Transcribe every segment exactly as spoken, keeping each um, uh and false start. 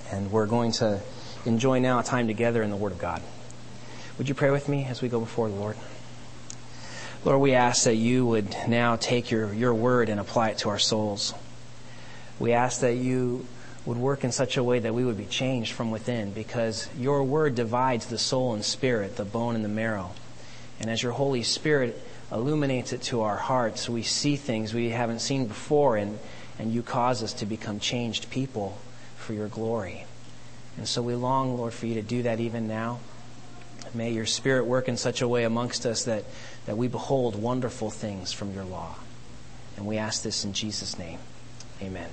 And we're going to enjoy now a time together in the Word of God. Would you pray with me as we go before the Lord? Lord, we ask that you would now take your, your word and apply it to our souls. We ask that you would work in such a way that we would be changed from within, because your word divides the soul and spirit, the bone and the marrow. And as your Holy Spirit illuminates it to our hearts, we see things we haven't seen before, and, and you cause us to become changed people for your glory. And so we long, Lord, for you to do that even now. May your Spirit work in such a way amongst us that, that we behold wonderful things from your law. And we ask this in Jesus' name. Amen.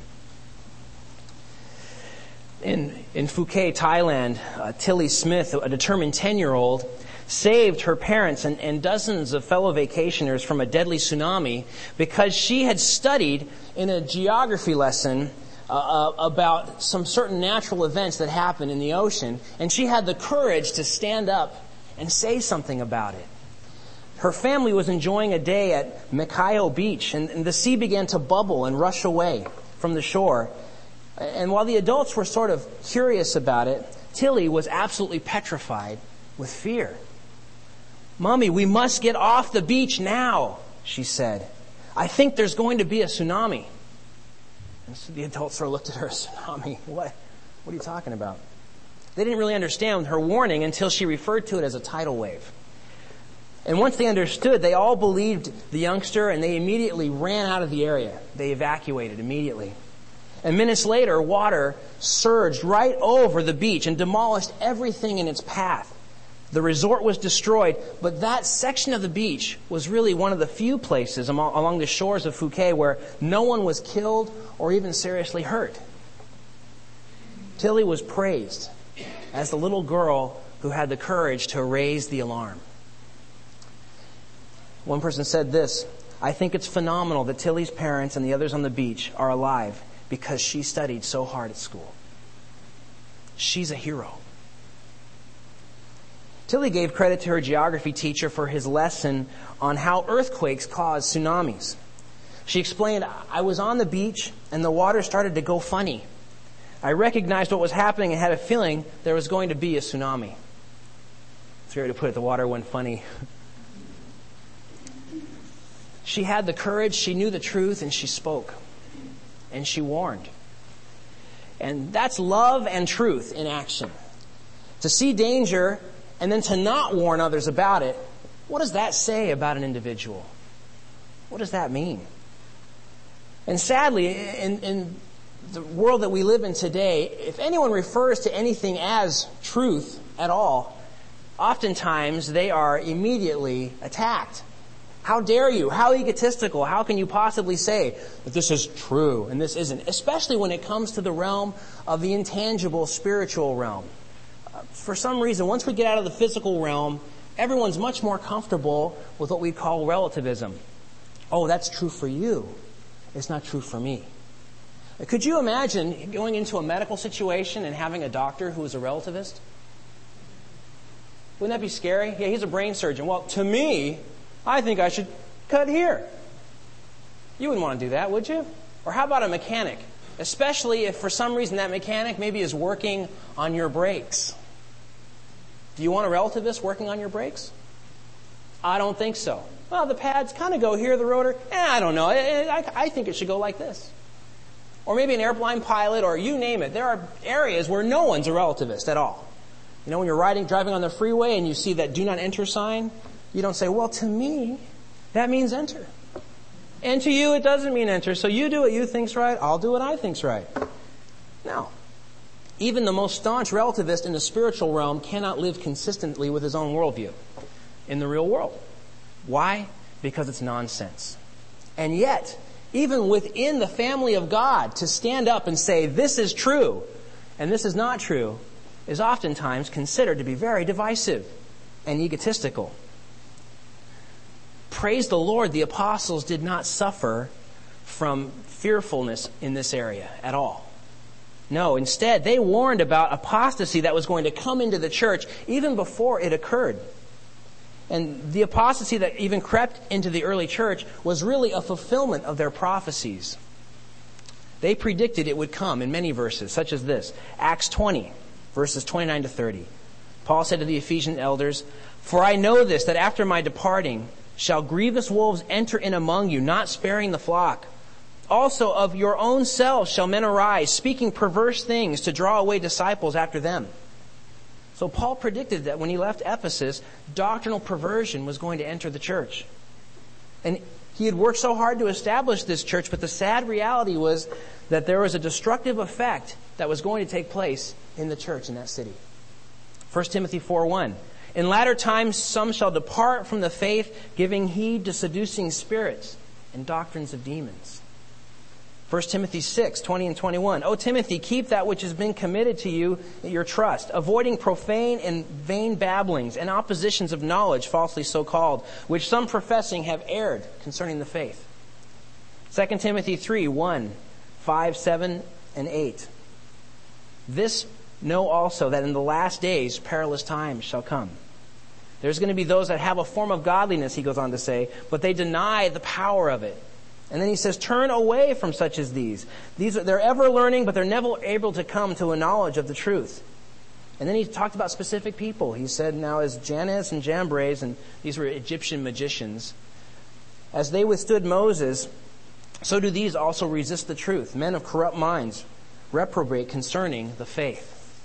In, in Phuket, Thailand, uh, Tilly Smith, a determined ten-year-old, saved her parents and, and dozens of fellow vacationers from a deadly tsunami because she had studied in a geography lesson Uh, about some certain natural events that happen in the ocean, and she had the courage to stand up and say something about it. Her family was enjoying a day at Makayo Beach, and, and the sea began to bubble and rush away from the shore. And while the adults were sort of curious about it, Tilly was absolutely petrified with fear. "Mommy, we must get off the beach now," she said. "I think there's going to be a tsunami." And so the adults sort of looked at her, "Tsunami? What? What are you talking about?" They didn't really understand her warning until she referred to it as a tidal wave. And once they understood, they all believed the youngster, and they immediately ran out of the area. They evacuated immediately. And minutes later, water surged right over the beach and demolished everything in its path. The resort was destroyed, but that section of the beach was really one of the few places along the shores of Phuket where no one was killed or even seriously hurt. Tilly was praised as the little girl who had the courage to raise the alarm. One person said this: "I think it's phenomenal that Tilly's parents and the others on the beach are alive because she studied so hard at school. She's a hero." Tilly gave credit to her geography teacher for his lesson on how earthquakes cause tsunamis. She explained, "I was on the beach and the water started to go funny. I recognized what was happening and had a feeling there was going to be a tsunami." It's weird to put it, the water went funny. She had the courage, she knew the truth, and she spoke. And she warned. And that's love and truth in action. To see danger and then to not warn others about it, what does that say about an individual? What does that mean? And sadly, in, in the world that we live in today, if anyone refers to anything as truth at all, oftentimes they are immediately attacked. How dare you? How egotistical? How can you possibly say that this is true and this isn't? Especially when it comes to the realm of the intangible spiritual realm. For some reason, once we get out of the physical realm, everyone's much more comfortable with what we call relativism. Oh, that's true for you. It's not true for me. Could you imagine going into a medical situation and having a doctor who is a relativist? Wouldn't that be scary? Yeah, he's a brain surgeon. Well, to me, I think I should cut here. You wouldn't want to do that, would you? Or how about a mechanic? Especially if for some reason that mechanic maybe is working on your brakes. Do you want a relativist working on your brakes? I don't think so. Well, the pads kind of go here, the rotor. Eh, I don't know. I, I, I think it should go like this. Or maybe an airplane pilot, or you name it. There are areas where no one's a relativist at all. You know, when you're riding, driving on the freeway and you see that do not enter sign, you don't say, well, to me, that means enter. And to you, it doesn't mean enter. So you do what you think's right, I'll do what I think's right. No. Even the most staunch relativist in the spiritual realm cannot live consistently with his own worldview in the real world. Why? Because it's nonsense. And yet, even within the family of God, to stand up and say, this is true and this is not true, is oftentimes considered to be very divisive and egotistical. Praise the Lord, the apostles did not suffer from fearfulness in this area at all. No, instead, they warned about apostasy that was going to come into the church even before it occurred. And the apostasy that even crept into the early church was really a fulfillment of their prophecies. They predicted it would come in many verses, such as this. Acts twenty, verses twenty-nine to thirty. Paul said to the Ephesian elders, "For I know this, that after my departing shall grievous wolves enter in among you, not sparing the flock. Also of your own selves shall men arise, speaking perverse things to draw away disciples after them." So Paul predicted that when he left Ephesus, doctrinal perversion was going to enter the church. And he had worked so hard to establish this church, but the sad reality was that there was a destructive effect that was going to take place in the church in that city. First Timothy four one. "In latter times some shall depart from the faith, giving heed to seducing spirits and doctrines of demons." First Timothy six twenty and twenty-one. "O Timothy, keep that which has been committed to you, your trust, avoiding profane and vain babblings and oppositions of knowledge, falsely so called, which some professing have erred concerning the faith." Second Timothy three one, five, seven, and eight. "This know also, that in the last days perilous times shall come." There's going to be those that have a form of godliness, he goes on to say, but they deny the power of it. And then he says, "Turn away from such as these." These are, they're ever learning, but they're never able to come to a knowledge of the truth. And then he talked about specific people. He said, now as Jannes and Jambres, and these were Egyptian magicians, as they withstood Moses, so do these also resist the truth. Men of corrupt minds, reprobate concerning the faith.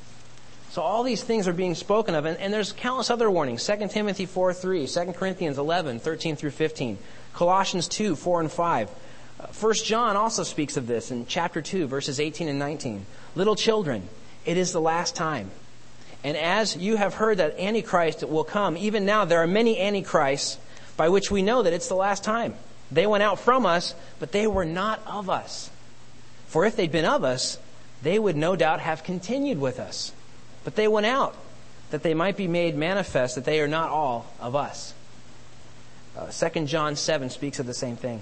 So all these things are being spoken of, and, and there's countless other warnings. Second Timothy four three, Second Corinthians eleven, thirteen through fifteen, Colossians two, four and five. Uh, First John also speaks of this in chapter two, verses eighteen and nineteen. "Little children, it is the last time. And as you have heard that Antichrist will come, even now there are many Antichrists, by which we know that it's the last time. They went out from us, but they were not of us. For if they'd been of us, they would no doubt have continued with us. But they went out, that they might be made manifest that they are not all of us." Uh, Second John seven speaks of the same thing.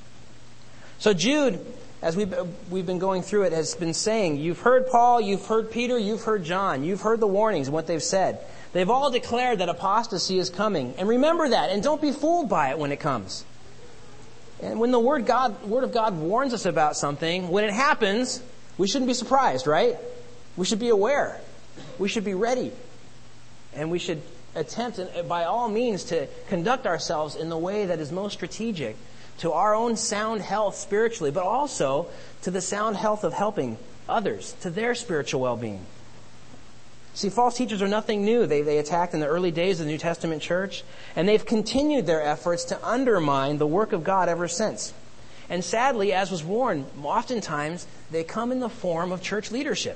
So Jude, as we've, we've been going through it, has been saying, you've heard Paul, you've heard Peter, you've heard John, you've heard the warnings and what they've said. They've all declared that apostasy is coming. And remember that, and don't be fooled by it when it comes. And when the Word God, Word of God warns us about something, when it happens, we shouldn't be surprised, right? We should be aware. We should be ready. And we should attempt, by all means, to conduct ourselves in the way that is most strategic to our own sound health spiritually, but also to the sound health of helping others, to their spiritual well-being. See, false teachers are nothing new. They, they attacked in the early days of the New Testament church, and they've continued their efforts to undermine the work of God ever since. And sadly, as was warned, oftentimes they come in the form of church leadership.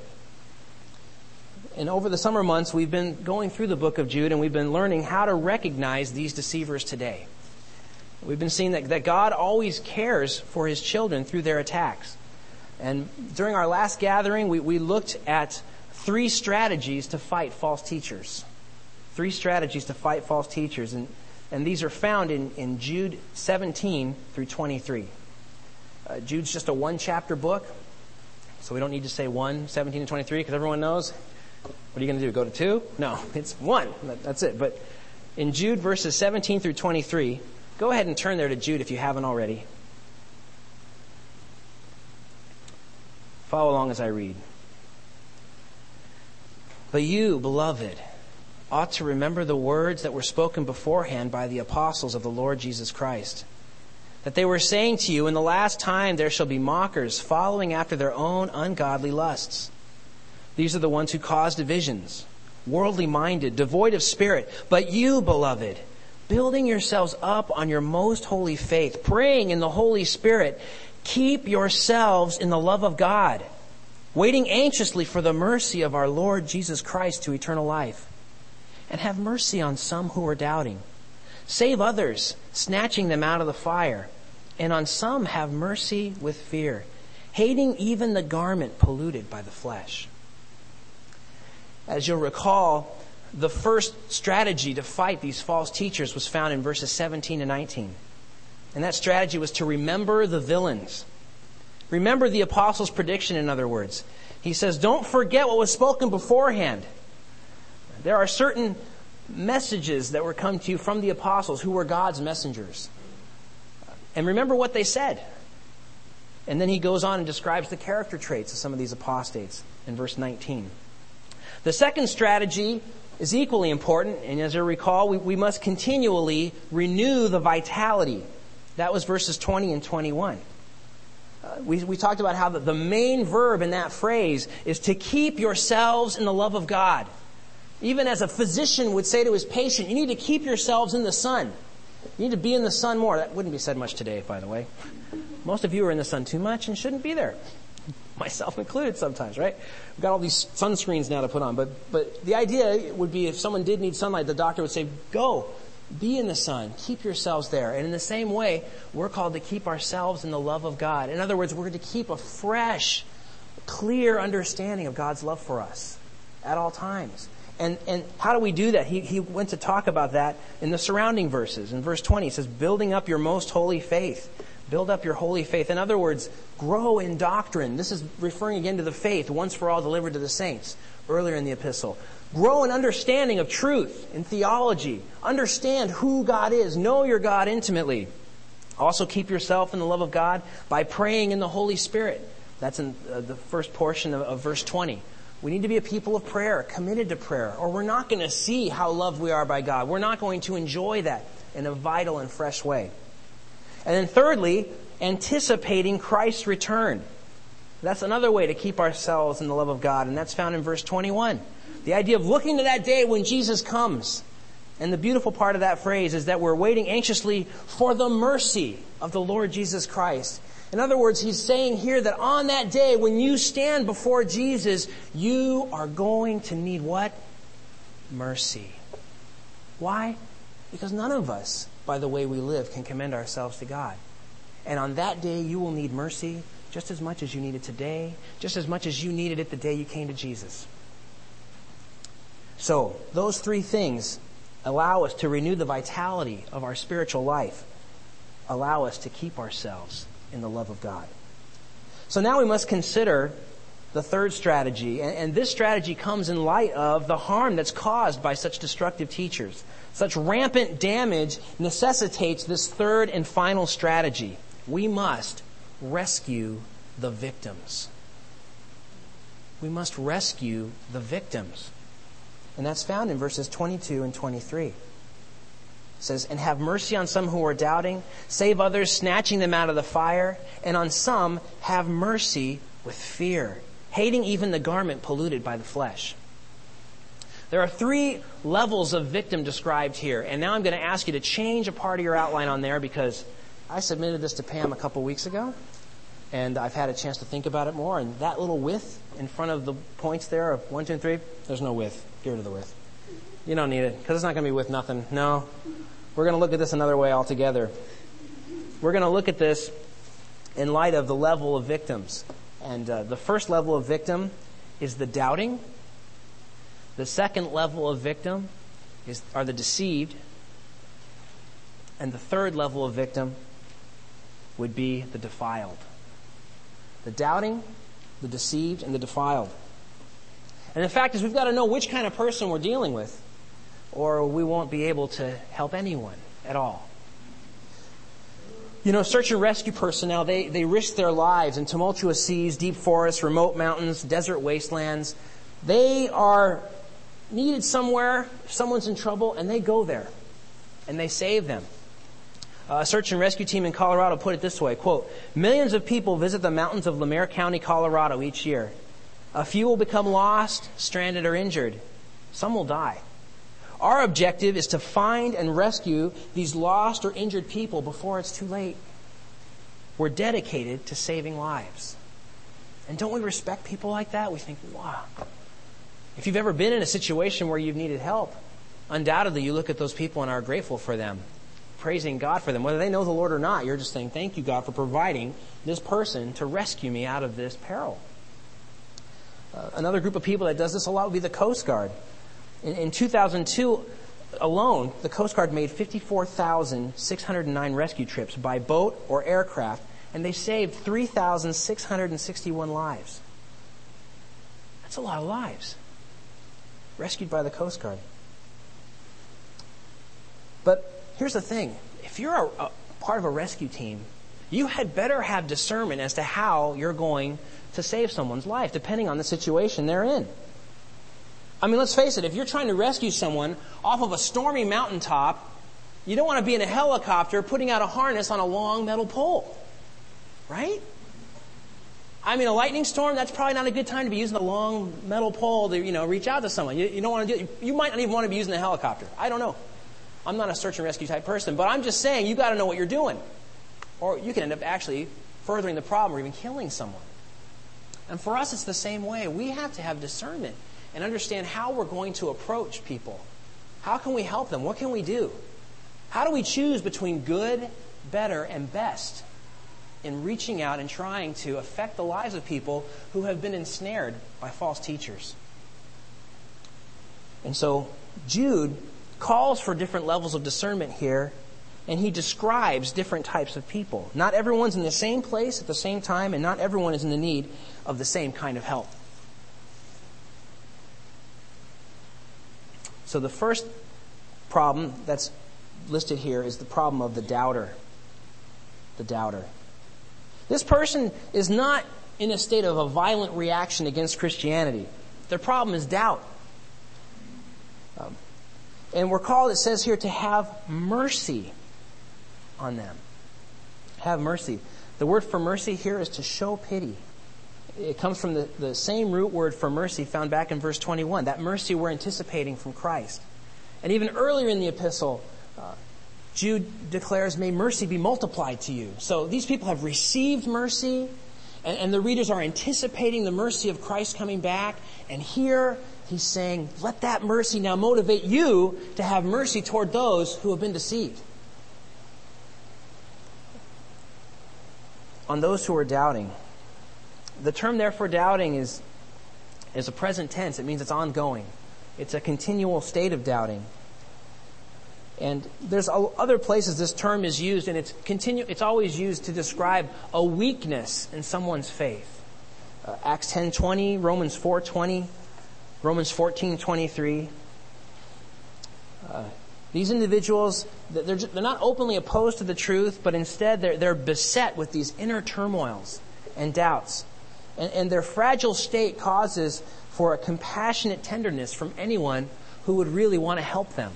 And over the summer months, we've been going through the book of Jude, and we've been learning how to recognize these deceivers today. We've been seeing that, that God always cares for His children through their attacks. And during our last gathering, we, we looked at three strategies to fight false teachers. Three strategies to fight false teachers. And, and these are found in, in Jude seventeen through twenty-three. Uh, Jude's just a one-chapter book, so we don't need to say one, seventeen, and twenty-three, because everyone knows. What are you going to do? Go to two? No, it's one. That's it. But in Jude verses seventeen through twenty-three, go ahead and turn there to Jude if you haven't already. Follow along as I read. "But you, beloved, ought to remember the words that were spoken beforehand by the apostles of the Lord Jesus Christ, that they were saying to you, in the last time there shall be mockers following after their own ungodly lusts. These are the ones who cause divisions, worldly minded, devoid of spirit. But you, beloved, building yourselves up on your most holy faith, praying in the Holy Spirit, keep yourselves in the love of God, waiting anxiously for the mercy of our Lord Jesus Christ to eternal life. And have mercy on some who are doubting. Save others, snatching them out of the fire. And on some have mercy with fear, hating even the garment polluted by the flesh." As you'll recall, the first strategy to fight these false teachers was found in verses seventeen and nineteen. And that strategy was to remember the villains. Remember the apostles' prediction, in other words. He says, don't forget what was spoken beforehand. There are certain messages that were come to you from the apostles who were God's messengers. And remember what they said. And then he goes on and describes the character traits of some of these apostates in verse nineteen. The second strategy is equally important, and as you recall, we, we must continually renew the vitality. That was verses twenty and twenty-one. Uh, we, we talked about how the, the main verb in that phrase is to keep yourselves in the love of God. Even as a physician would say to his patient, you need to keep yourselves in the sun. You need to be in the sun more. That wouldn't be said much today, by the way. Most of you are in the sun too much and shouldn't be there. Myself included sometimes, right? We've got all these sunscreens now to put on. But but the idea would be if someone did need sunlight, the doctor would say, go, be in the sun, keep yourselves there. And in the same way, we're called to keep ourselves in the love of God. In other words, we're to keep a fresh, clear understanding of God's love for us at all times. And and how do we do that? He he went to talk about that in the surrounding verses. In verse twenty, he says, building up your most holy faith. Build up your holy faith. In other words, grow in doctrine. This is referring again to the faith once for all delivered to the saints earlier in the epistle. Grow in understanding of truth, in theology. Understand who God is. Know your God intimately. Also keep yourself in the love of God by praying in the Holy Spirit. That's in uh, the first portion of, of verse twenty. We need to be a people of prayer, committed to prayer, or we're not going to see how loved we are by God. We're not going to enjoy that in a vital and fresh way. And then thirdly, anticipating Christ's return. That's another way to keep ourselves in the love of God, and that's found in verse twenty-one. The idea of looking to that day when Jesus comes. And the beautiful part of that phrase is that we're waiting anxiously for the mercy of the Lord Jesus Christ. In other words, he's saying here that on that day when you stand before Jesus, you are going to need what? Mercy. Why? Because none of us, by the way we live, can commend ourselves to God. And on that day, you will need mercy just as much as you need it today, just as much as you needed it the day you came to Jesus. So, those three things allow us to renew the vitality of our spiritual life, allow us to keep ourselves in the love of God. So now we must consider the third strategy, and, and this strategy comes in light of the harm that's caused by such destructive teachers. Such rampant damage necessitates this third and final strategy. We must rescue the victims. We must rescue the victims. And that's found in verses twenty-two and twenty-three. It says, and have mercy on some who are doubting, save others, snatching them out of the fire, and on some have mercy with fear, hating even the garment polluted by the flesh. There are three levels of victim described here, and now I'm going to ask you to change a part of your outline on there because I submitted this to Pam a couple weeks ago, and I've had a chance to think about it more, and that little width in front of the points there of one, two, and three, there's no width. Get rid of the width. You don't need it, because it's not going to be with nothing. No. We're going to look at this another way altogether. We're going to look at this in light of the level of victims. And uh, the first level of victim is the doubting. The second level of victim is are the deceived. And the third level of victim would be the defiled. The doubting, the deceived, and the defiled. And the fact is, we've got to know which kind of person we're dealing with, or we won't be able to help anyone at all. You know, search and rescue personnel, they, they risk their lives in tumultuous seas, deep forests, remote mountains, desert wastelands. They are needed somewhere, if someone's in trouble, and they go there, and they save them. A search and rescue team in Colorado put it this way, quote, millions of people visit the mountains of Lemaire County, Colorado each year. A few will become lost, stranded, or injured. Some will die. Our objective is to find and rescue these lost or injured people before it's too late. We're dedicated to saving lives. And don't we respect people like that? We think, wow. If you've ever been in a situation where you've needed help, undoubtedly you look at those people and are grateful for them, praising God for them. Whether they know the Lord or not, you're just saying, thank you, God, for providing this person to rescue me out of this peril. Uh, another group of people that does this a lot would be the Coast Guard. In, in two thousand two alone, the Coast Guard made fifty-four thousand six hundred nine rescue trips by boat or aircraft, and they saved three thousand six hundred sixty-one lives. That's a lot of lives rescued by the Coast Guard. But here's the thing. If you're a, a part of a rescue team, you had better have discernment as to how you're going to save someone's life, depending on the situation they're in. I mean, let's face it, if you're trying to rescue someone off of a stormy mountaintop, you don't want to be in a helicopter putting out a harness on a long metal pole. Right? I mean, a lightning storm, that's probably not a good time to be using a long metal pole to, you know, reach out to someone. You, you don't want to do it. You might not even want to be using a helicopter. I don't know. I'm not a search and rescue type person, but I'm just saying you got to know what you're doing. Or you can end up actually furthering the problem or even killing someone. And for us, it's the same way. We have to have discernment and understand how we're going to approach people. How can we help them? What can we do? How do we choose between good, better, and best in reaching out and trying to affect the lives of people who have been ensnared by false teachers? And so Jude calls for different levels of discernment here, and he describes different types of people. Not everyone's in the same place at the same time, and not everyone is in the need of the same kind of help. So the first problem that's listed here is the problem of the doubter. The doubter. This person is not in a state of a violent reaction against Christianity. Their problem is doubt. Um, and we're called, it says here, to have mercy on them. Have mercy. The word for mercy here is to show pity. It comes from the, the same root word for mercy found back in verse twenty-one. That mercy we're anticipating from Christ. And even earlier in the epistle, uh, Jude declares, may mercy be multiplied to you. So these people have received mercy, and, and the readers are anticipating the mercy of Christ coming back. And here he's saying, let that mercy now motivate you to have mercy toward those who have been deceived. On those who are doubting. The term, therefore, doubting is, is a present tense. It means it's ongoing. It's a continual state of doubting. And there's other places this term is used, and it's continue. It's always used to describe a weakness in someone's faith. Uh, Acts ten twenty, Romans four twenty, Romans fourteen twenty-three. Uh, these individuals, they're just, they're not openly opposed to the truth, but instead they're they're beset with these inner turmoils and doubts, and, and their fragile state causes for a compassionate tenderness from anyone who would really want to help them.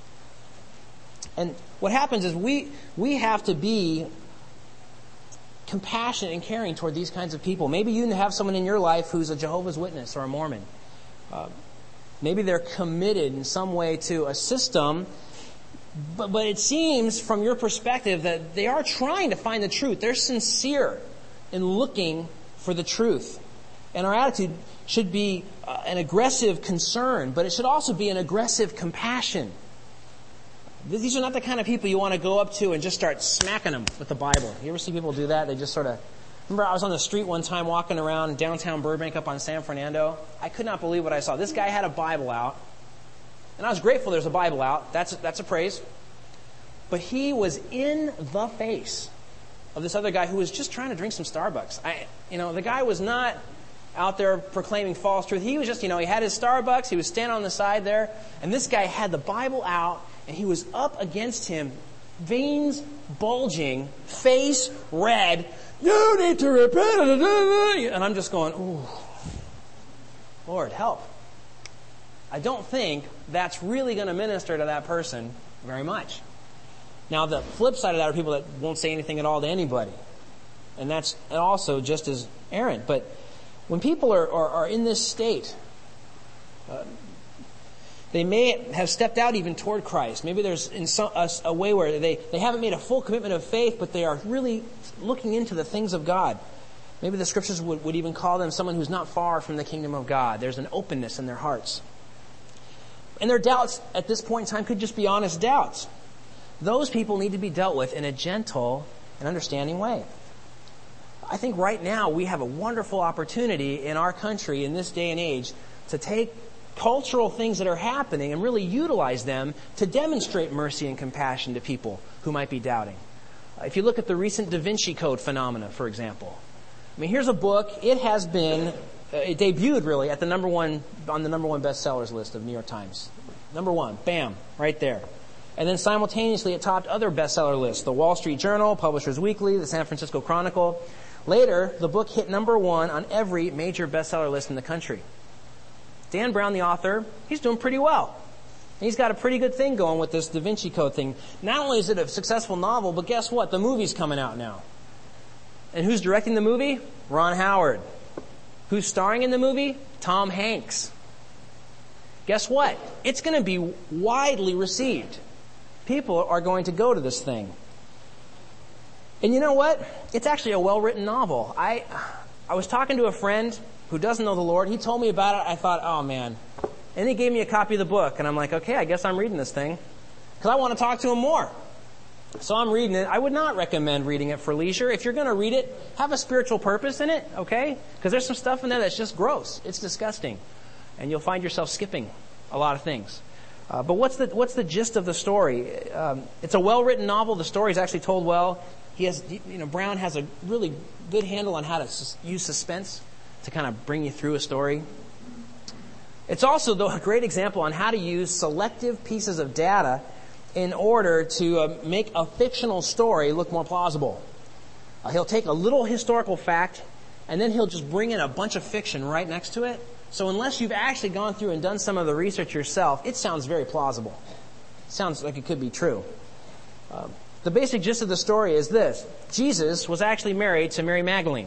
And what happens is we we have to be compassionate and caring toward these kinds of people. Maybe you have someone in your life who's a Jehovah's Witness or a Mormon. Uh, maybe they're committed in some way to a system, but, but it seems from your perspective that they are trying to find the truth. They're sincere in looking for the truth. And our attitude should be uh, an aggressive concern, but it should also be an aggressive compassion. These are not the kind of people you want to go up to and just start smacking them with the Bible. You ever see people do that? They just sort of... Remember, I was on the street one time walking around downtown Burbank up on San Fernando. I could not believe what I saw. This guy had a Bible out. And I was grateful there's a Bible out. That's, that's a praise. But he was in the face of this other guy who was just trying to drink some Starbucks. I, you know, the guy was not out there proclaiming false truth. He was just, you know, he had his Starbucks. He was standing on the side there. And this guy had the Bible out. And he was up against him, veins bulging, face red. You need to repent. And I'm just going, ooh, Lord, help. I don't think that's really going to minister to that person very much. Now, the flip side of that are people that won't say anything at all to anybody. And that's also just as errant. But when people are, are, are in this state, uh, they may have stepped out even toward Christ. Maybe there's in some, a, a way where they, they haven't made a full commitment of faith, but they are really looking into the things of God. Maybe the scriptures would, would even call them someone who's not far from the kingdom of God. There's an openness in their hearts. And their doubts at this point in time could just be honest doubts. Those people need to be dealt with in a gentle and understanding way. I think right now we have a wonderful opportunity in our country in this day and age to take cultural things that are happening and really utilize them to demonstrate mercy and compassion to people who might be doubting. Uh, if you look at the recent Da Vinci Code phenomena, for example, I mean, here's a book. It has been, uh, it debuted really at the number one, on the number one bestsellers list of New York Times. Number one, bam, right there. And then simultaneously, it topped other bestseller lists, the Wall Street Journal, Publishers Weekly, the San Francisco Chronicle. Later, the book hit number one on every major bestseller list in the country. Dan Brown, the author, he's doing pretty well. He's got a pretty good thing going with this Da Vinci Code thing. Not only is it a successful novel, but guess what? The movie's coming out now. And who's directing the movie? Ron Howard. Who's starring in the movie? Tom Hanks. Guess what? It's going to be widely received. People are going to go to this thing. And you know what? It's actually a well-written novel. I I was talking to a friend who doesn't know the Lord. He told me about it. I thought, oh, man. And he gave me a copy of the book. And I'm like, okay, I guess I'm reading this thing. Because I want to talk to him more. So I'm reading it. I would not recommend reading it for leisure. If you're going to read it, have a spiritual purpose in it, okay? Because there's some stuff in there that's just gross. It's disgusting. And you'll find yourself skipping a lot of things. Uh, but what's the what's the gist of the story? Um, it's a well-written novel. The story is actually told well. He has, you know, Brown has a really good handle on how to sus- use suspense to kind of bring you through a story. It's also, though, a great example on how to use selective pieces of data in order to uh, make a fictional story look more plausible. Uh, he'll take a little historical fact, and then he'll just bring in a bunch of fiction right next to it. So unless you've actually gone through and done some of the research yourself, it sounds very plausible. It sounds like it could be true. Uh, the basic gist of the story is this. Jesus was actually married to Mary Magdalene,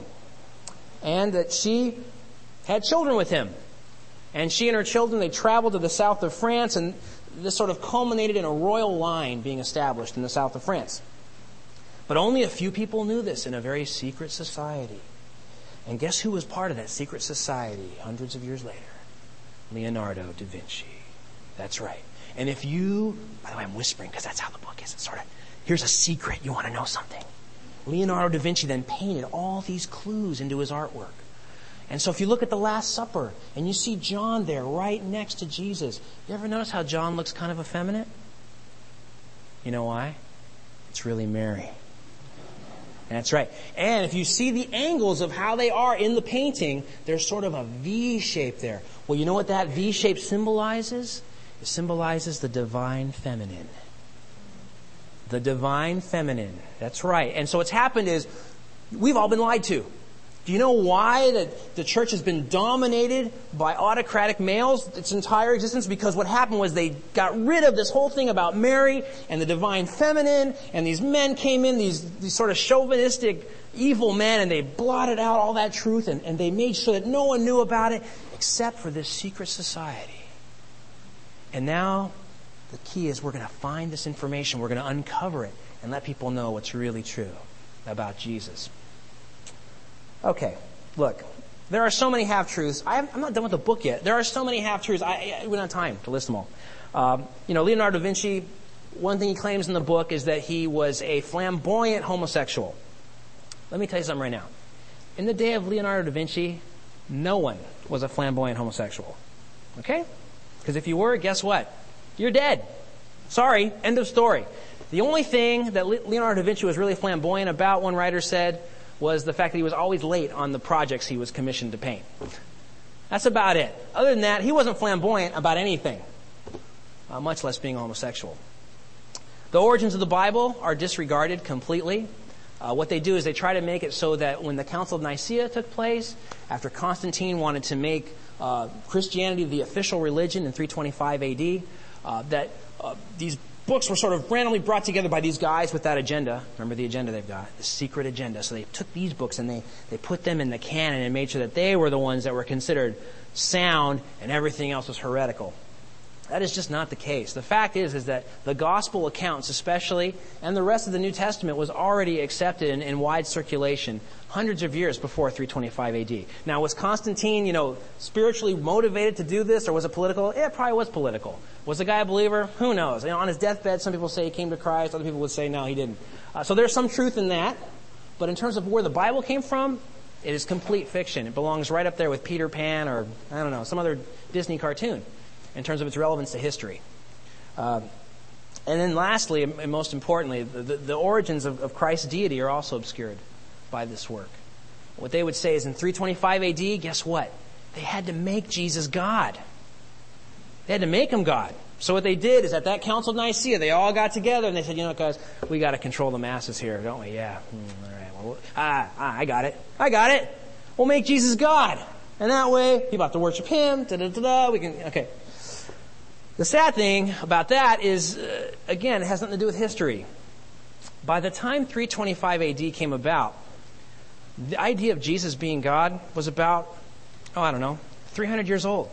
and that she had children with him. And she and her children, they traveled to the south of France, and this sort of culminated in a royal line being established in the south of France. But only a few people knew this in a very secret society. And guess who was part of that secret society hundreds of years later? Leonardo da Vinci. That's right. And if you, by the way, I'm whispering because that's how the book is. It's sort of, here's a secret. You want to know something. Leonardo da Vinci then painted all these clues into his artwork. And so if you look at the Last Supper and you see John there right next to Jesus, you ever notice how John looks kind of effeminate? You know why? It's really Mary. That's right. And if you see the angles of how they are in the painting, there's sort of a V shape there. Well, you know what that V shape symbolizes? It symbolizes the divine feminine. The divine feminine. That's right. And so what's happened is we've all been lied to. Do you know why that the church has been dominated by autocratic males its entire existence? Because what happened was they got rid of this whole thing about Mary and the divine feminine, and these men came in, these, these sort of chauvinistic, evil men, and they blotted out all that truth, and, and they made sure that no one knew about it except for this secret society. And now the key is we're going to find this information, we're going to uncover it, and let people know what's really true about Jesus. Okay, look, there are so many half-truths. I have, I'm not done with the book yet. There are so many half-truths. I, I, we don't have time to list them all. Um, you know, Leonardo da Vinci, one thing he claims in the book is that he was a flamboyant homosexual. Let me tell you something right now. In the day of Leonardo da Vinci, no one was a flamboyant homosexual. Okay? Because if you were, guess what? You're dead. Sorry, end of story. The only thing that Leonardo da Vinci was really flamboyant about, one writer said, was the fact that he was always late on the projects he was commissioned to paint. That's about it. Other than that, he wasn't flamboyant about anything, uh, much less being homosexual. The origins of the Bible are disregarded completely. Uh, what they do is they try to make it so that when the Council of Nicaea took place, after Constantine wanted to make uh, Christianity the official religion in three twenty-five A D, uh, that uh, these books were sort of randomly brought together by these guys with that agenda. Remember the agenda they've got, the secret agenda. So they took these books and they, they put them in the canon and made sure that they were the ones that were considered sound and everything else was heretical. That is just not the case. The fact is, is that the gospel accounts especially, and the rest of the New Testament was already accepted in, in wide circulation hundreds of years before three twenty-five A D. Now, was Constantine, you know, spiritually motivated to do this, or was it political? Yeah, it probably was political. Was the guy a believer? Who knows? You know, on his deathbed, some people say he came to Christ, other people would say no, he didn't. Uh, so there's some truth in that. But in terms of where the Bible came from, it is complete fiction. It belongs right up there with Peter Pan or, I don't know, some other Disney cartoon in terms of its relevance to history. Uh, and then lastly, and most importantly, the, the, the origins of, of Christ's deity are also obscured by this work. What they would say is in three twenty-five A D, guess what? They had to make Jesus God. They had to make him God. So what they did is at that Council of Nicaea, they all got together and they said, you know what, guys, we got to control the masses here, don't we? Yeah. Mm, all right. Well, ah, ah, I got it. I got it. We'll make Jesus God. And that way, people have to worship him. Da da da da. We can, okay. The sad thing about that is, uh, again, it has nothing to do with history. By the time three twenty-five A D came about, the idea of Jesus being God was about, oh, I don't know, three hundred years old.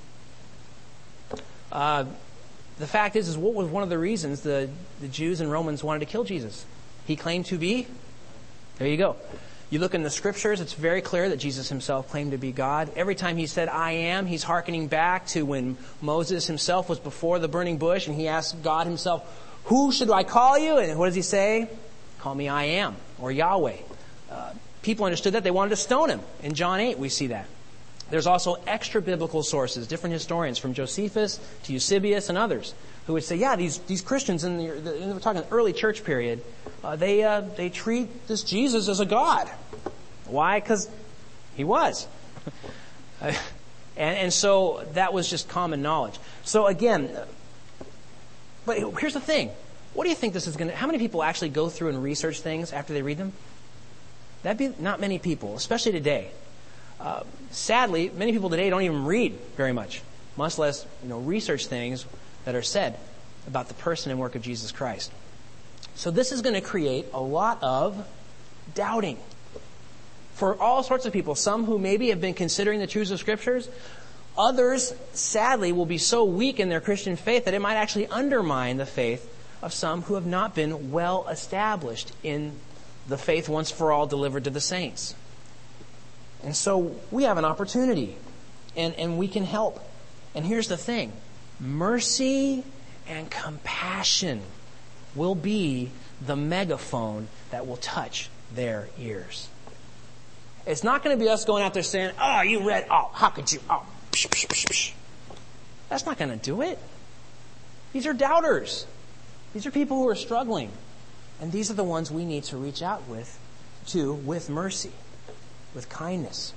Uh, the fact is, is what was one of the reasons the, the Jews and Romans wanted to kill Jesus? He claimed to be, there you go. You look in the scriptures, it's very clear that Jesus himself claimed to be God. Every time he said, I am, he's hearkening back to when Moses himself was before the burning bush and he asked God himself, who should I call you? And what does he say? Call me I am, or Yahweh. Uh, people understood that. They wanted to stone him. In John eight, we see that. There's also extra biblical sources, different historians from Josephus to Eusebius and others who would say, yeah, these, these Christians in the, the we're talking early church period, uh, they, uh, they treat this Jesus as a God. Why? Because he was. and, and so that was just common knowledge. So again, but here's the thing. What do you think this is going to, how many people actually go through and research things after they read them? That'd be not many people, especially today. Uh, sadly, many people today don't even read very much, much less, you know, research things that are said about the person and work of Jesus Christ. So this is going to create a lot of doubting for all sorts of people. Some who maybe have been considering the truths of Scriptures. Others, sadly, will be so weak in their Christian faith that it might actually undermine the faith of some who have not been well established in the faith once for all delivered to the saints. And so we have an opportunity, and, and we can help. And here's the thing. Mercy and compassion will be the megaphone that will touch their ears. It's not going to be us going out there saying, oh, you read, oh, how could you, oh, psh, psh, psh, psh. That's not going to do it. These are doubters. These are people who are struggling. And these are the ones we need to reach out with, to with mercy, with kindness.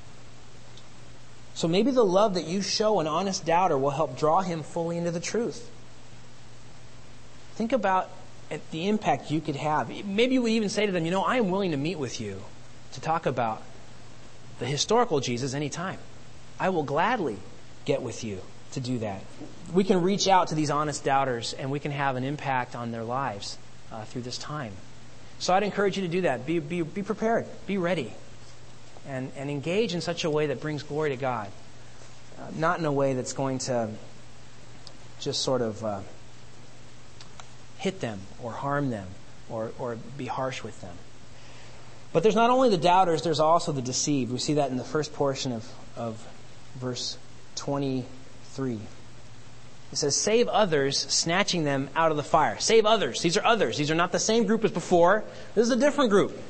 So maybe the love that you show an honest doubter will help draw him fully into the truth. Think about the impact you could have. Maybe you would even say to them, you know, I am willing to meet with you to talk about the historical Jesus anytime. I will gladly get with you to do that. We can reach out to these honest doubters and we can have an impact on their lives uh, through this time. So I'd encourage you to do that. Be, be, be prepared. Be ready. And, and engage in such a way that brings glory to God. Uh, not in a way that's going to just sort of uh, hit them or harm them or, or be harsh with them. But there's not only the doubters, there's also the deceived. We see that in the first portion of, of verse twenty-three. It says, save others, snatching them out of the fire. Save others. These are others. These are not the same group as before. This is a different group.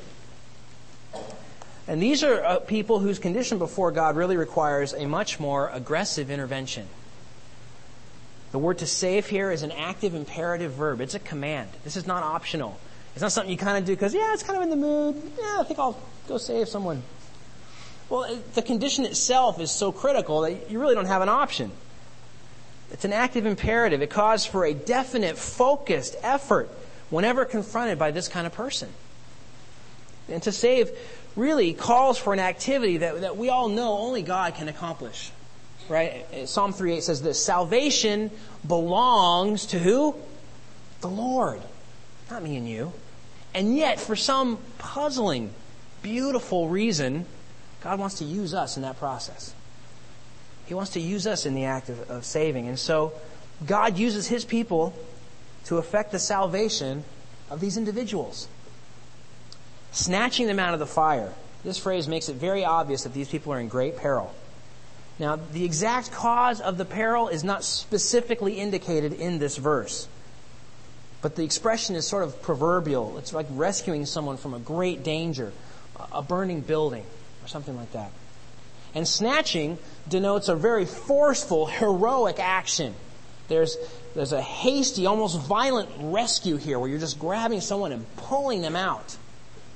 And these are uh, people whose condition before God really requires a much more aggressive intervention. The word to save here is an active imperative verb. It's a command. This is not optional. It's not something you kind of do because, yeah, it's kind of in the mood. Yeah, I think I'll go save someone. Well, it, the condition itself is so critical that you really don't have an option. It's an active imperative. It calls for a definite, focused effort whenever confronted by this kind of person. And to save really calls for an activity that, that we all know only God can accomplish. Right? Psalm three eight says this, salvation belongs to who? The Lord. Not me and you. And yet, for some puzzling, beautiful reason, God wants to use us in that process. He wants to use us in the act of, of saving. And so, God uses His people to effect the salvation of these individuals. Snatching them out of the fire. This phrase makes it very obvious that these people are in great peril. Now, the exact cause of the peril is not specifically indicated in this verse. But the expression is sort of proverbial. It's like rescuing someone from a great danger, a burning building, or something like that. And snatching denotes a very forceful, heroic action. There's, there's a hasty, almost violent rescue here where you're just grabbing someone and pulling them out.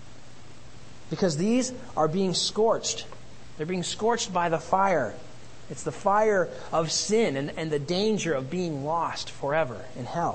Because these are being scorched. They're being scorched by the fire. It's the fire of sin and, and the danger of being lost forever in hell.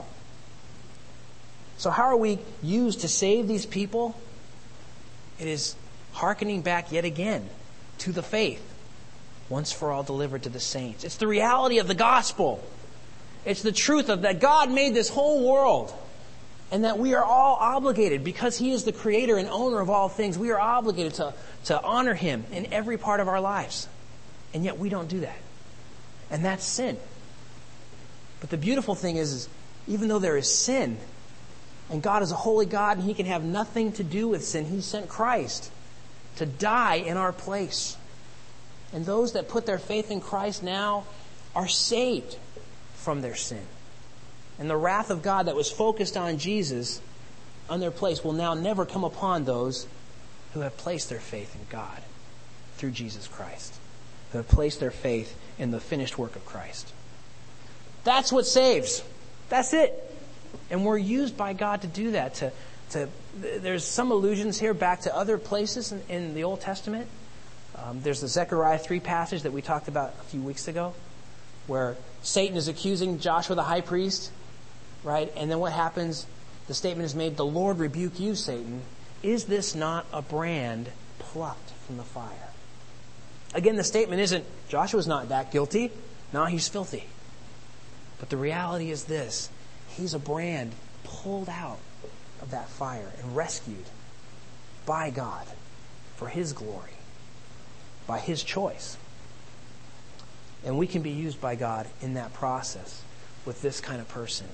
So how are we used to save these people? It is hearkening back yet again to the faith, once for all delivered to the saints. It's the reality of the gospel. It's the truth of that God made this whole world, and that we are all obligated, because He is the creator and owner of all things, we are obligated to, to honor Him in every part of our lives. And yet we don't do that. And that's sin. But the beautiful thing is, is even though there is sin, and God is a holy God and He can have nothing to do with sin, He sent Christ to die in our place. And those that put their faith in Christ now are saved from their sin. And the wrath of God that was focused on Jesus on their place will now never come upon those who have placed their faith in God through Jesus Christ, who have placed their faith in the finished work of Christ. That's what saves. That's it. And we're used by God to do that. To, to there's some allusions here back to other places in, in the Old Testament. Um, there's the Zechariah three passage that we talked about a few weeks ago, where Satan is accusing Joshua the high priest, right? And then what happens? The statement is made, "The Lord rebuke you, Satan. Is this not a brand plucked from the fire?" Again, the statement isn't, Joshua's not that guilty. No, he's filthy. But the reality is this: he's a brand pulled out of that fire and rescued by God for His glory, by His choice. And we can be used by God in that process with this kind of person.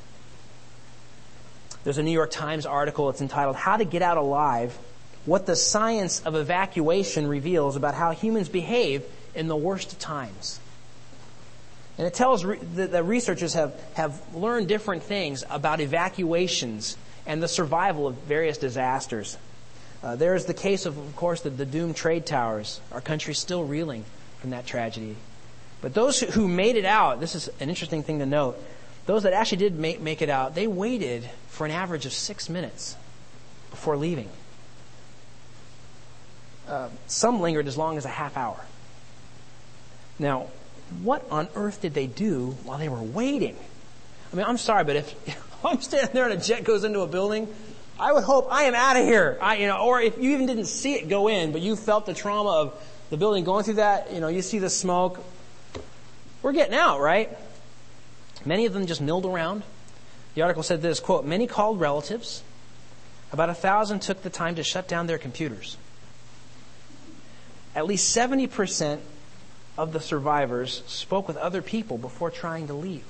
There's a New York Times article. It's entitled, "How to Get Out Alive, What the Science of Evacuation Reveals About How Humans Behave in the Worst of Times." And it tells re- that the researchers have, have learned different things about evacuations and the survival of various disasters. Uh, there is the case of, of course, the, the doomed trade towers. Our country's still reeling from that tragedy. But those who, who made it out, this is an interesting thing to note, those that actually did make, make it out, they waited for an average of six minutes before leaving. Uh, some lingered as long as a half hour. Now, what on earth did they do while they were waiting? I mean, I'm sorry, but if, if I'm standing there and a jet goes into a building, I would hope I am out of here. I, you know, or if you even didn't see it go in, but you felt the trauma of the building going through that, you know, you see the smoke. We're getting out, right? Many of them just milled around. The article said this, quote, "Many called relatives. About a thousand took the time to shut down their computers. At least seventy percent of the survivors spoke with other people before trying to leave.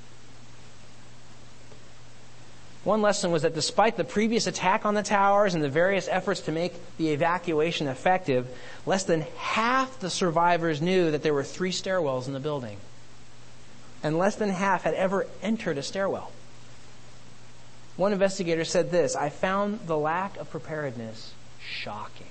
One lesson was that despite the previous attack on the towers and the various efforts to make the evacuation effective, less than half the survivors knew that there were three stairwells in the building. And less than half had ever entered a stairwell. One investigator said this, "I found the lack of preparedness shocking."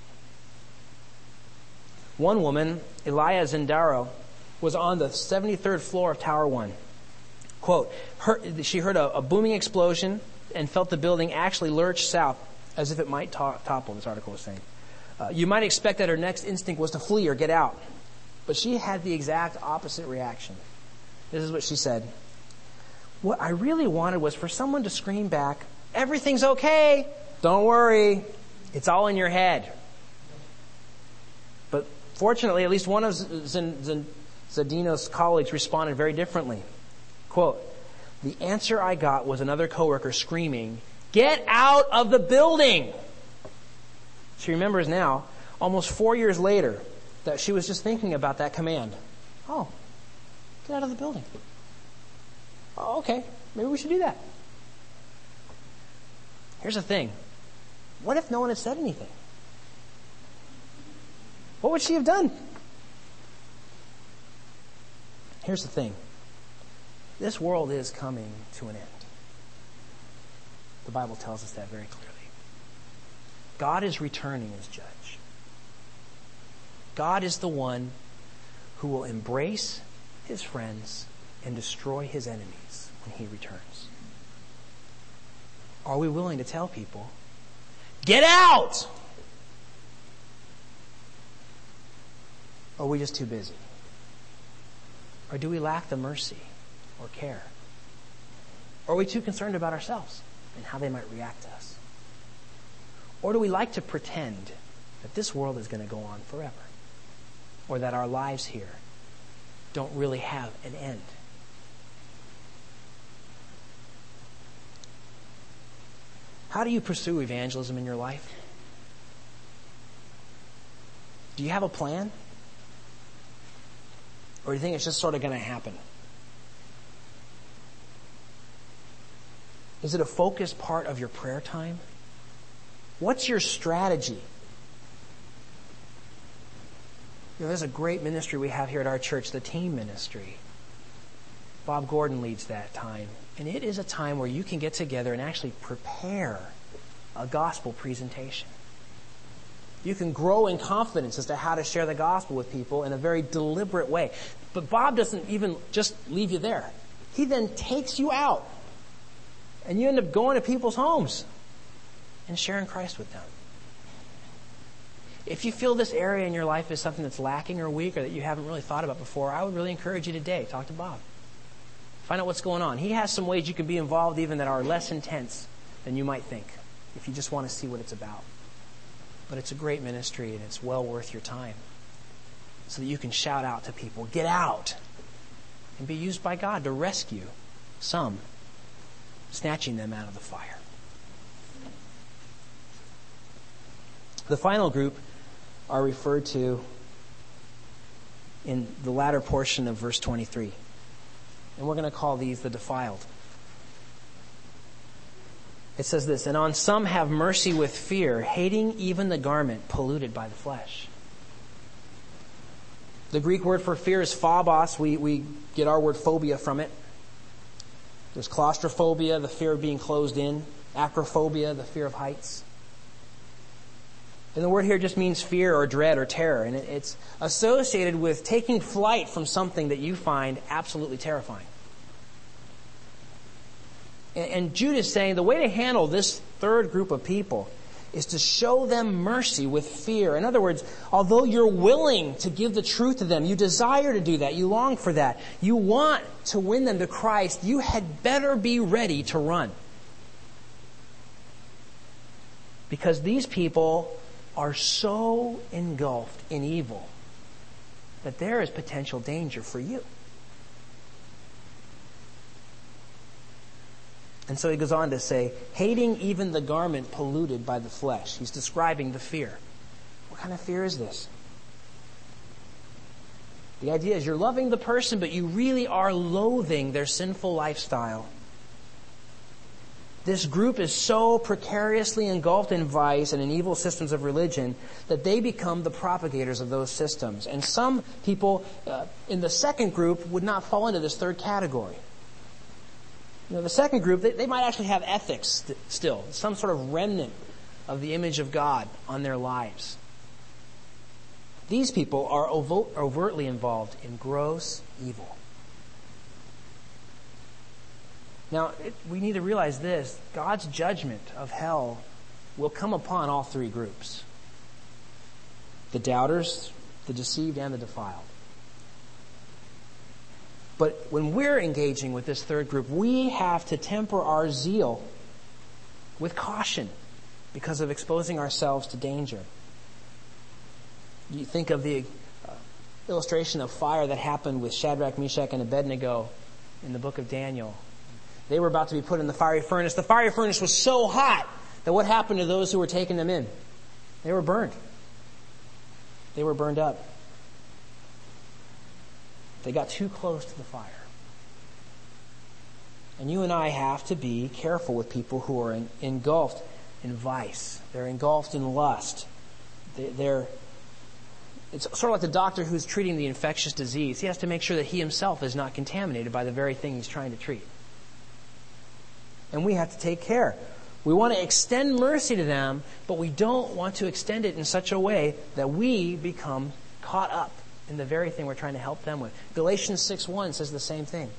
One woman, Elia Zindaro, was on the seventy-third floor of Tower One. Quote, her, she heard a, a booming explosion and felt the building actually lurch south as if it might to- topple, this article was saying. Uh, you might expect that her next instinct was to flee or get out. But she had the exact opposite reaction. This is what she said. "What I really wanted was for someone to scream back, 'Everything's okay. Don't worry. It's all in your head.'" But fortunately, at least one of Zdino's colleagues responded very differently. Quote, "The answer I got was another coworker screaming, 'Get out of the building!'" She remembers now, almost four years later, that she was just thinking about that command. Oh, get out of the building. Oh, okay, maybe we should do that. Here's the thing. What if no one had said anything? What would she have done? Here's the thing. This world is coming to an end. The Bible tells us that very clearly. God is returning as judge. God is the one who will embrace His friends and destroy His enemies when He returns. Are we willing to tell people, "Get out"? Or are we just too busy? Or do we lack the mercy or care? Or are we too concerned about ourselves and how they might react to us? Or do we like to pretend that this world is going to go on forever? Or that our lives here don't really have an end? How do you pursue evangelism in your life? Do you have a plan? Or do you think it's just sort of going to happen? Is it a focused part of your prayer time? What's your strategy? You know, there's a great ministry we have here at our church, the team ministry. Bob Gordon leads that time. And it is a time where you can get together and actually prepare a gospel presentation. You can grow in confidence as to how to share the gospel with people in a very deliberate way. But Bob doesn't even just leave you there. He then takes you out. And you end up going to people's homes and sharing Christ with them. If you feel this area in your life is something that's lacking or weak or that you haven't really thought about before, I would really encourage you today, talk to Bob. Find out what's going on. He has some ways you can be involved even that are less intense than you might think if you just want to see what it's about. But it's a great ministry and it's well worth your time so that you can shout out to people, get out, and be used by God to rescue some, snatching them out of the fire. The final group are referred to in the latter portion of verse twenty-three. And we're going to call these the defiled. It says this, and on some have mercy with fear, hating even the garment polluted by the flesh. The Greek word for fear is phobos. We, we get our word phobia from it. There's claustrophobia, the fear of being closed in. Acrophobia, the fear of heights. And the word here just means fear or dread or terror. And it's associated with taking flight from something that you find absolutely terrifying. And Jude is saying the way to handle this third group of people is to show them mercy with fear. In other words, although you're willing to give the truth to them, you desire to do that, you long for that, you want to win them to Christ, you had better be ready to run. Because these people are so engulfed in evil that there is potential danger for you. And so he goes on to say, hating even the garment polluted by the flesh. He's describing the fear. What kind of fear is this? The idea is you're loving the person, but you really are loathing their sinful lifestyle. This group is so precariously engulfed in vice and in evil systems of religion that they become the propagators of those systems. And some people uh, in the second group would not fall into this third category. You know, the second group, they, they might actually have ethics st- still, some sort of remnant of the image of God on their lives. These people are ovo- overtly involved in gross evil. Now, it, we need to realize this. God's judgment of hell will come upon all three groups. The doubters, the deceived, and the defiled. But when we're engaging with this third group, we have to temper our zeal with caution because of exposing ourselves to danger. You think of the uh, illustration of fire that happened with Shadrach, Meshach, and Abednego in the book of Daniel. They were about to be put in the fiery furnace. The fiery furnace was so hot that what happened to those who were taking them in? They were burned. They were burned up. They got too close to the fire. And you and I have to be careful with people who are in, engulfed in vice. They're engulfed in lust. They, they're, it's sort of like the doctor who's treating the infectious disease. He has to make sure that he himself is not contaminated by the very thing he's trying to treat. And we have to take care. We want to extend mercy to them, but we don't want to extend it in such a way that we become caught up in the very thing we're trying to help them with. Galatians six one says the same thing.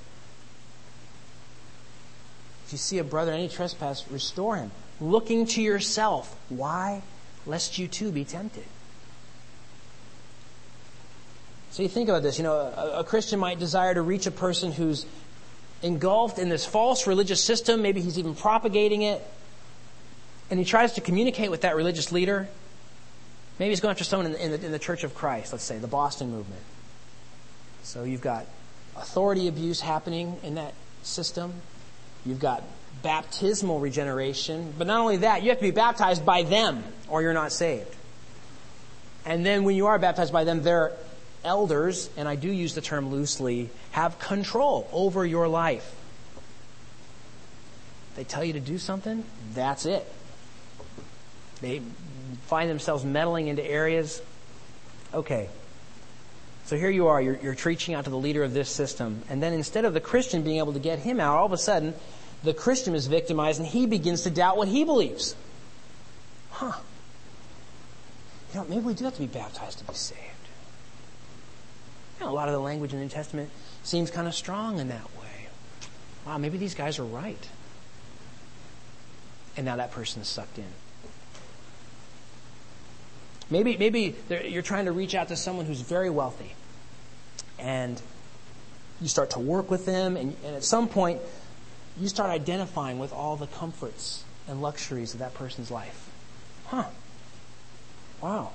If you see a brother in any trespass, restore him, looking to yourself. Why? Lest you too be tempted. So you think about this, you know, a, a Christian might desire to reach a person who's engulfed in this false religious system. Maybe he's even propagating it. And he tries to communicate with that religious leader. Maybe he's going after someone in the, in the, in the Church of Christ, let's say, the Boston movement. So you've got authority abuse happening in that system. You've got baptismal regeneration. But not only that, you have to be baptized by them or you're not saved. And then when you are baptized by them, their elders, and I do use the term loosely, have control over your life. They tell you to do something, that's it. They find themselves meddling into areas. Okay. So here you are, you're, you're reaching out to the leader of this system. And then instead of the Christian being able to get him out, all of a sudden, the Christian is victimized and he begins to doubt what he believes. Huh. You know, maybe we do have to be baptized to be saved. You know, a lot of the language in the New Testament seems kind of strong in that way. Wow, maybe these guys are right. And now that person is sucked in. Maybe maybe you're trying to reach out to someone who's very wealthy. And you start to work with them. And, and at some point, you start identifying with all the comforts and luxuries of that person's life. Huh. Wow.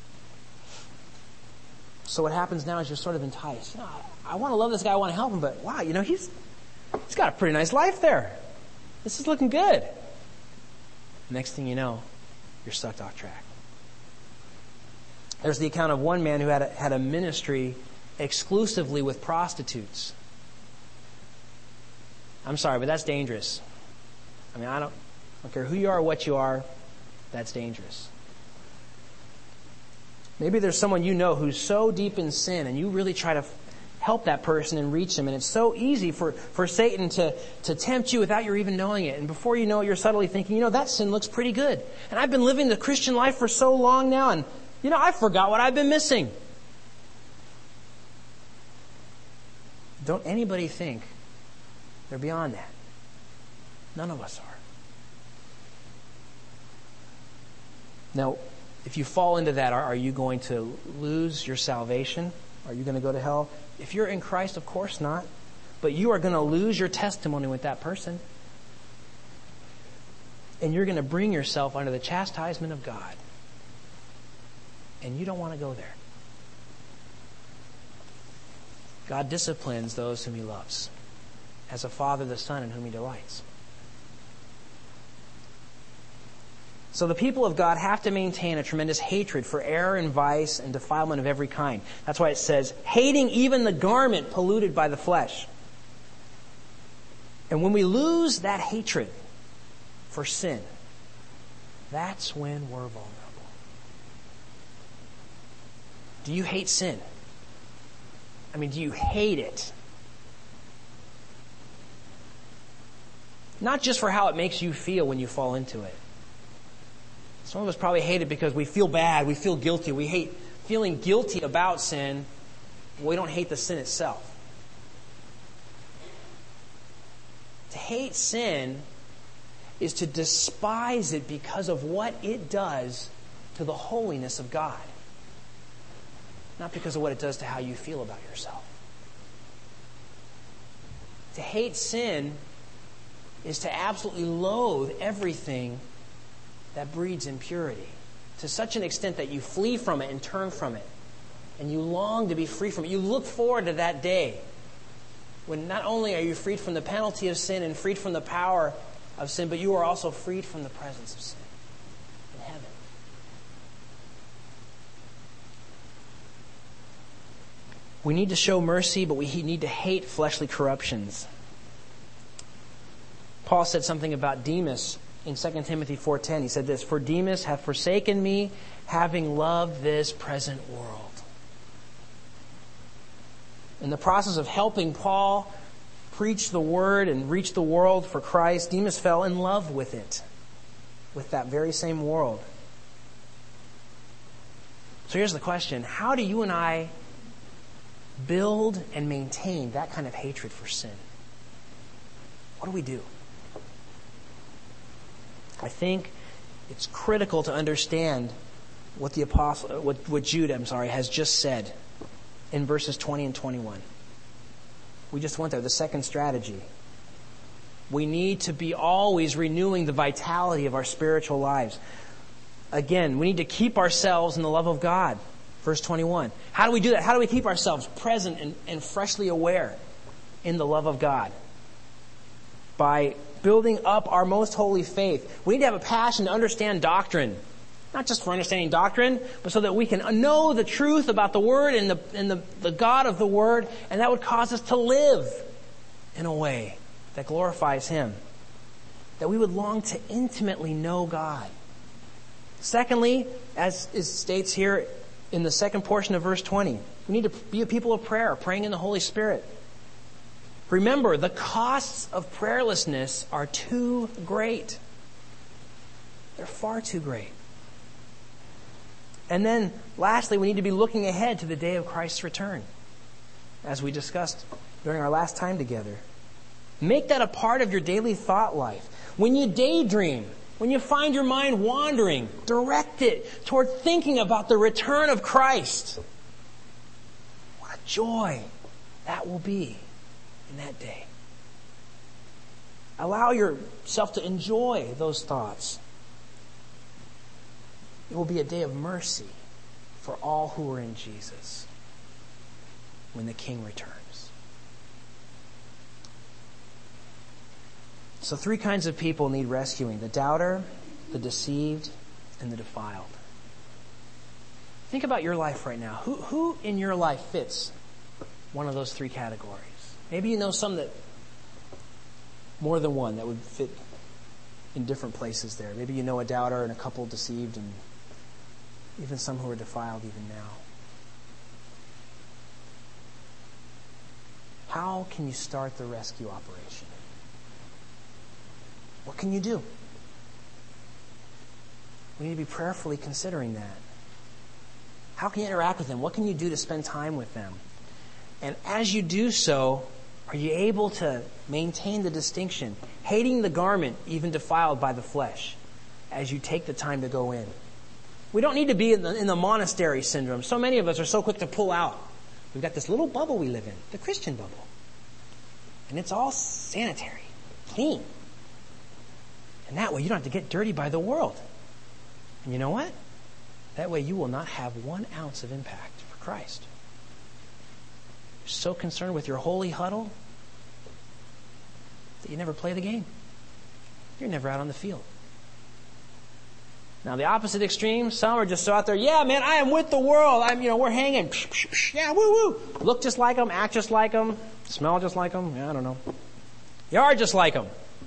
So what happens now is you're sort of enticed. You know, I, I want to love this guy. I want to help him. But wow, you know, he's he's got a pretty nice life there. This is looking good. Next thing you know, you're sucked off track. There's the account of one man who had a, had a ministry exclusively with prostitutes. I'm sorry, but that's dangerous. I mean, I don't, I don't care who you are or what you are, that's dangerous. Maybe there's someone you know who's so deep in sin and you really try to help that person and reach them. And it's so easy for, for Satan to, to tempt you without you even knowing it. And before you know it, you're subtly thinking, you know, that sin looks pretty good. And I've been living the Christian life for so long now, and you know, I forgot what I've been missing. Don't anybody think they're beyond that. None of us are. Now, if you fall into that, are, are you going to lose your salvation? Are you going to go to hell? If you're in Christ, of course not. But you are going to lose your testimony with that person. And you're going to bring yourself under the chastisement of God. And you don't want to go there. God disciplines those whom He loves, as a father the son in whom He delights. So the people of God have to maintain a tremendous hatred for error and vice and defilement of every kind. That's why it says, hating even the garment polluted by the flesh. And when we lose that hatred for sin, that's when we're vulnerable. Do you hate sin? I mean, do you hate it? Not just for how it makes you feel when you fall into it. Some of us probably hate it because we feel bad, we feel guilty. We hate feeling guilty about sin. We don't hate the sin itself. To hate sin is to despise it because of what it does to the holiness of God. Not because of what it does to how you feel about yourself. To hate sin is to absolutely loathe everything that breeds impurity, to such an extent that you flee from it and turn from it. And you long to be free from it. You look forward to that day when not only are you freed from the penalty of sin and freed from the power of sin, but you are also freed from the presence of sin in heaven. We need to show mercy, but we need to hate fleshly corruptions. Paul said something about Demas in Second Timothy four ten. He said this, "For Demas hath forsaken me, having loved this present world." In the process of helping Paul preach the word and reach the world for Christ, Demas fell in love with it, with that very same world. So here's the question. How do you and I build and maintain that kind of hatred for sin? What do we do? I think it's critical to understand what the apostle, what, what Jude, I'm sorry, has just said. in verses twenty and twenty-one. We just went there, the second strategy. We need to be always renewing the vitality of our spiritual lives. Again, we need to keep ourselves in the love of God. Verse twenty-one. How do we do that? How do we keep ourselves present and, and freshly aware in the love of God? By building up our most holy faith. We need to have a passion to understand doctrine. Not just for understanding doctrine, but so that we can know the truth about the Word and the, and the, the God of the Word, and that would cause us to live in a way that glorifies Him. That we would long to intimately know God. Secondly, as it states here in the second portion of verse twenty, we need to be a people of prayer, praying in the Holy Spirit. Remember, the costs of prayerlessness are too great. They're far too great. And then, lastly, we need to be looking ahead to the day of Christ's return, as we discussed during our last time together. Make that a part of your daily thought life. When you daydream, when you find your mind wandering, direct it toward thinking about the return of Christ. What a joy that will be in that day. Allow yourself to enjoy those thoughts. It will be a day of mercy for all who are in Jesus when the King returns. So three kinds of people need rescuing: the doubter, the deceived, and the defiled. Think about your life right now. Who, who in your life fits one of those three categories? Maybe you know some that, more than one, that would fit in different places there. Maybe you know a doubter and a couple deceived and even some who are defiled even now. How can you start the rescue operation? What can you do? We need to be prayerfully considering that. How can you interact with them? What can you do to spend time with them? And as you do so, are you able to maintain the distinction, hating the garment even defiled by the flesh, as you take the time to go in? We don't need to be in the, in the monastery syndrome. So many of us are so quick to pull out. We've got this little bubble we live in, the Christian bubble. And it's all sanitary, clean. And that way you don't have to get dirty by the world. And you know what? That way you will not have one ounce of impact for Christ. You're so concerned with your holy huddle that you never play the game. You're never out on the field. Now, the opposite extreme, some are just so out there, yeah, man, I am with the world. I'm, you know, we're hanging. Psh, psh, psh, yeah, woo, woo. Look just like them, act just like them, smell just like them. Yeah, I don't know. You are just like them.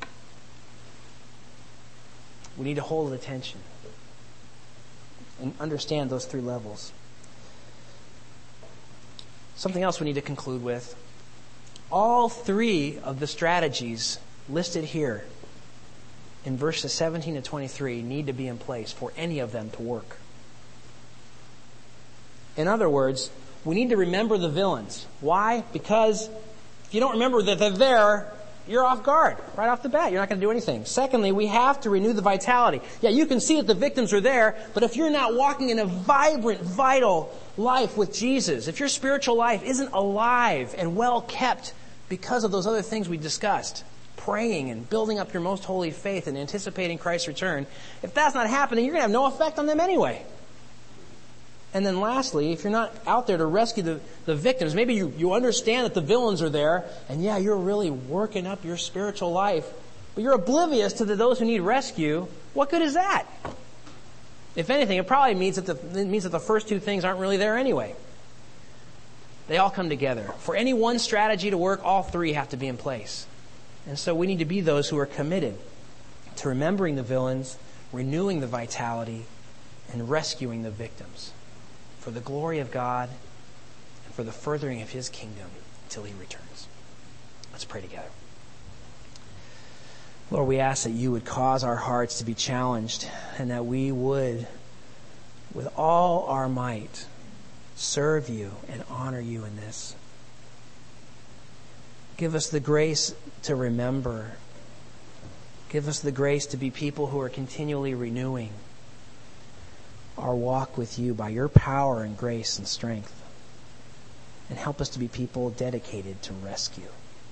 We need to hold attention and understand those three levels. Something else we need to conclude with. All three of the strategies listed here in verses seventeen to twenty-three need to be in place for any of them to work. In other words, we need to remember the villains. Why? Because if you don't remember that they're there, you're off guard right off the bat. You're not going to do anything. Secondly, we have to renew the vitality. Yeah, you can see that the victims are there, but if you're not walking in a vibrant, vital life with Jesus, if your spiritual life isn't alive and well kept because of those other things we discussed, praying and building up your most holy faith and anticipating Christ's return, if that's not happening, you're going to have no effect on them anyway. And then lastly, if you're not out there to rescue the, the victims, maybe you, you understand that the villains are there, and yeah, you're really working up your spiritual life, but you're oblivious to the, those who need rescue, what good is that? If anything, it probably means that the, it means that the first two things aren't really there anyway. They all come together. For any one strategy to work, all three have to be in place. And so we need to be those who are committed to remembering the villains, renewing the vitality, and rescuing the victims for the glory of God and for the furthering of His kingdom until He returns. Let's pray together. Lord, we ask that You would cause our hearts to be challenged and that we would, with all our might, serve You and honor You in this. Give us the grace to remember. Give us the grace to be people who are continually renewing our walk with You by Your power and grace and strength. and help us to be people dedicated to rescue.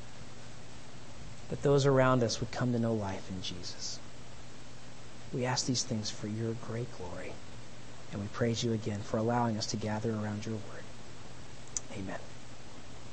That those around us would come to know life in Jesus. We ask these things for your great glory, and we praise you again for allowing us to gather around your word. Amen.